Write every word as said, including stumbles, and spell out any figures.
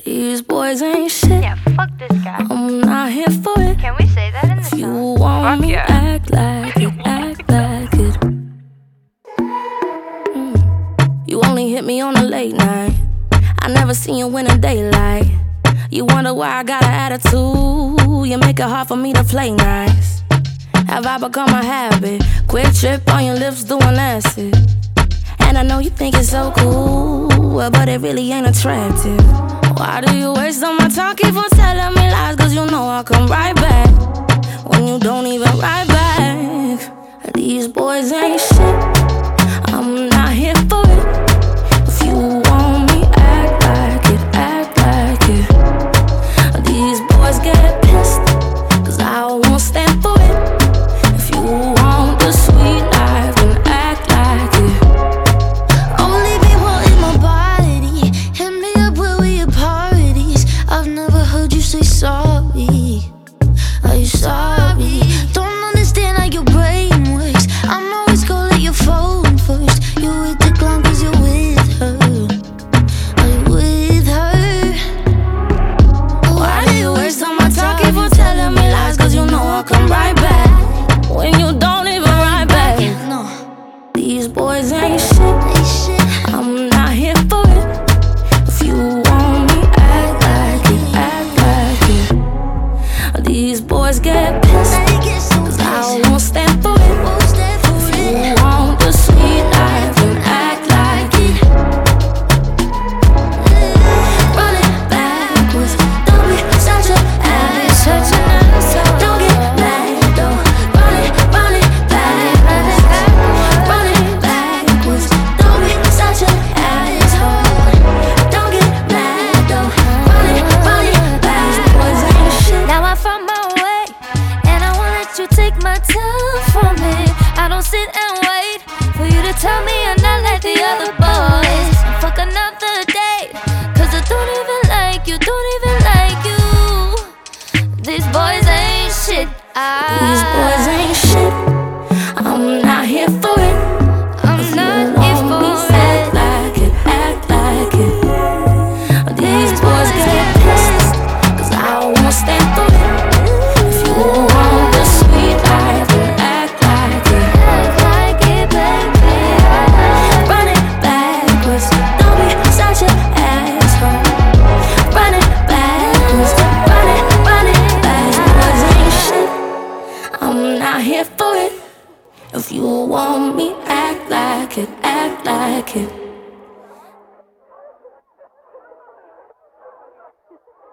These boys ain't shit. Yeah, fuck this guy. I'm not here for it. Can we say that in the If you song? want Fuck me, yeah. act like it, act like it. Mm. You only hit me on a late night. I never seen you in the daylight. You wonder why I got an attitude. You make it hard for me to play nice. Have I become a habit? Quick trip on your lips doing acid. And I know you think it's so cool, but it really ain't attractive. Why do you waste all my time? Keep on telling me lies, cause you know I'll come right back when you don't even write back. These boys ain't shit. I'm not here for it. If you want me, act like it, act like it. These boys get pissed, cause I won't stand for it. If you want the sweet life, then act like it. Only people in my body hit me up when we at parties. I've never heard you say sorry. Are you sorry? Don't understand how your brain works. I'm always calling your phone first. You hit the clown cause you're with her. Are you with her? Why do you waste all my time? Keep on telling me lies, cause you know I'll come right back when you don't even write back. No, These boys ain't shit. they shit. I'm not here for it. If you want me, act like it, act like it. These boys get pissed, They get so cause I pissed. won't stand for it. Won't stand for If you it. want the sweet life, then act like it. Run it backwards, don't be such an asshole. Don't get mad though. Run it, run it backwards. Run it backwards, don't be such an asshole. Don't get mad though. Run it, run it backwards. Ain't shit. Now I found my way, and I won't let you take my time from it. I don't sit and wait for you to tell me you're not like the other boys. Fuck another day, cause I don't even like you, don't even like you. These boys ain't shit. These I, boys ain't shit. I'm not here for it. I'm If not you here want me, for act it. like it, act like it. These boys get pissed, cause I won't stand for it. If you want the sweet life, then act like it. Act like it, baby. Run it backwards, don't be such an asshole. Run it backwards, run it, run it backwards. Ain't shit. I'm not here for it. If you want me, act like it, act like it.